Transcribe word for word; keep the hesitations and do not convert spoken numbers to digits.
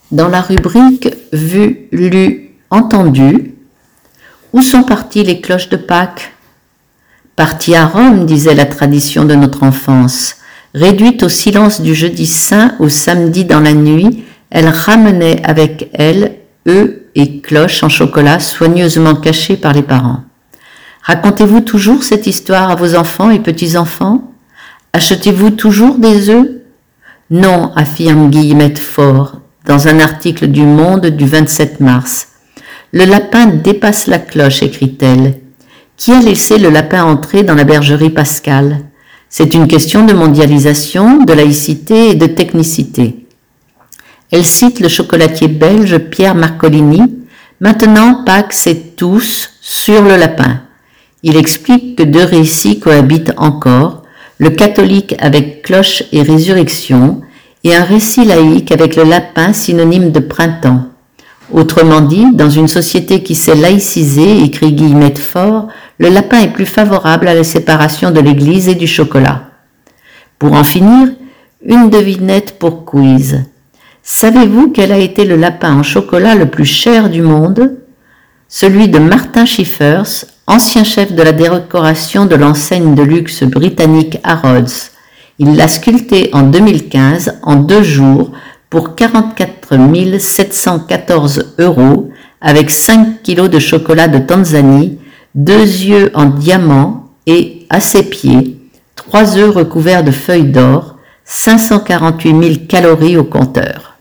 Dans la rubrique Vu, lu, entendu, où sont parties les cloches de Pâques? Parties à Rome, disait la tradition de notre enfance. Réduite au silence du jeudi saint au samedi dans la nuit, elle ramenait avec elle œufs et cloches en chocolat soigneusement cachés par les parents. Racontez-vous toujours cette histoire à vos enfants et petits-enfants? Achetez-vous toujours des œufs? Non, affirme Guillemette Faure dans un article du Monde du vingt-sept mars. Le lapin dépasse la cloche, écrit-elle. Qui a laissé le lapin entrer dans la bergerie pascale? C'est une question de mondialisation, de laïcité et de technicité. Elle cite le chocolatier belge Pierre Marcolini. Maintenant, Pâques, c'est tous sur le lapin. Il explique que deux récits cohabitent encore, le catholique avec cloche et résurrection, et un récit laïque avec le lapin synonyme de printemps. Autrement dit, dans une société qui s'est laïcisée, écrit Guillemette Faure, le lapin est plus favorable à la séparation de l'église et du chocolat. Pour en finir, une devinette pour quiz. Savez-vous quel a été le lapin en chocolat le plus cher du monde? Celui de Martin Schiffers, ancien chef de la décoration de l'enseigne de luxe britannique Harrods. Il l'a sculpté en deux mille quinze, en deux jours, pour quarante-quatre mille sept cent quatorze euros, avec cinq kilos de chocolat de Tanzanie, deux yeux en diamant et, à ses pieds, trois œufs recouverts de feuilles d'or, cinq cent quarante-huit mille calories au compteur.